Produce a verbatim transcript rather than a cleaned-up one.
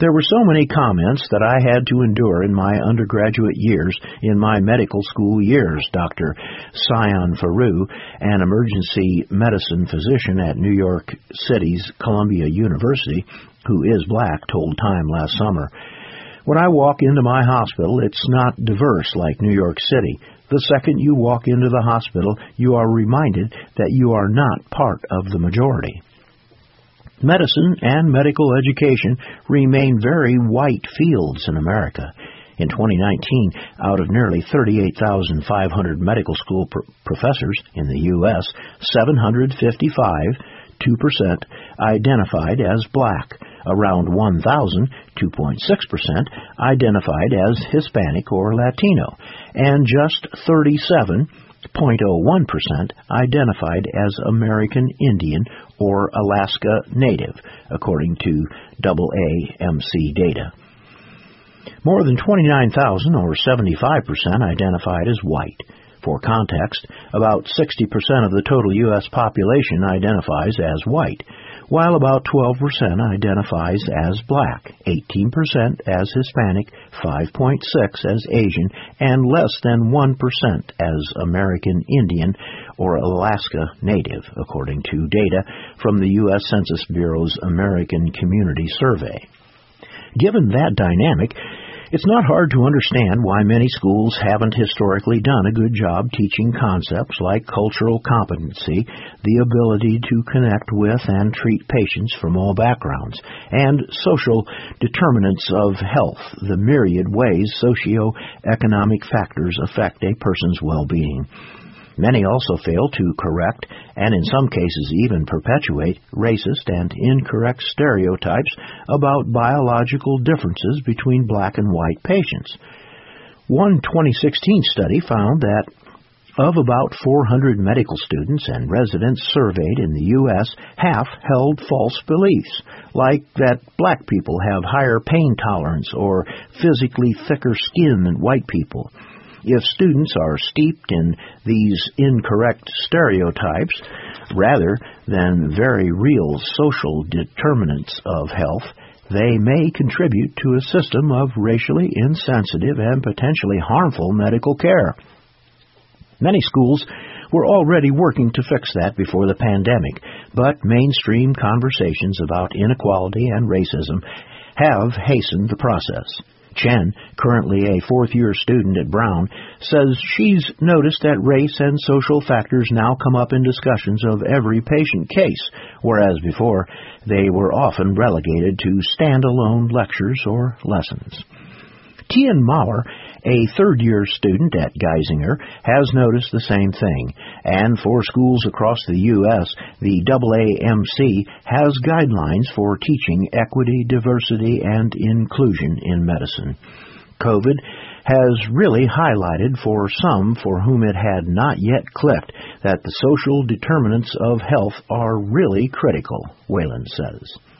There were so many comments that I had to endure in my undergraduate years, in my medical school years, Doctor Sion Faru, an emergency medicine physician at New York City's Columbia University, who is black, told Time last summer. When I walk into my hospital, it's not diverse like New York City. The second you walk into the hospital, you are reminded that you are not part of the majority. Medicine and medical education remain very white fields in America. In twenty nineteen, out of nearly thirty-eight thousand five hundred medical school pr- professors in the U S, seven hundred fifty-five, two percent, identified as black. Around one thousand, two point six percent, identified as Hispanic or Latino, and just thirty-seven, zero point zero one percent, identified as American Indian or Alaska Native, according to double A M C data. More than twenty-nine thousand, or seventy-five percent, identified as white. For context, about sixty percent of the total U S population identifies as white, while about twelve percent identifies as black, eighteen percent as Hispanic, five point six percent as Asian, and less than one percent as American Indian or Alaska Native, according to data from the U S Census Bureau's American Community Survey. Given that dynamic, it's not hard to understand why many schools haven't historically done a good job teaching concepts like cultural competency, the ability to connect with and treat patients from all backgrounds, and social determinants of health, the myriad ways socio-economic factors affect a person's well-being. Many also fail to correct, and in some cases even perpetuate, racist and incorrect stereotypes about biological differences between black and white patients. One twenty sixteen study found that of about four hundred medical students and residents surveyed in the U S, half held false beliefs, like that black people have higher pain tolerance or physically thicker skin than white people. If students are steeped in these incorrect stereotypes, rather than very real social determinants of health, they may contribute to a system of racially insensitive and potentially harmful medical care. Many schools were already working to fix that before the pandemic, but mainstream conversations about inequality and racism have hastened the process. Chen, currently a fourth-year student at Brown, says she's noticed that race and social factors now come up in discussions of every patient case, whereas before they were often relegated to standalone lectures or lessons. Tian Maurer, a third-year student at Geisinger, has noticed the same thing, and for schools across the U S, the double A M C has guidelines for teaching equity, diversity, and inclusion in medicine. COVID has really highlighted for some for whom it had not yet clicked that the social determinants of health are really critical, Whalen says.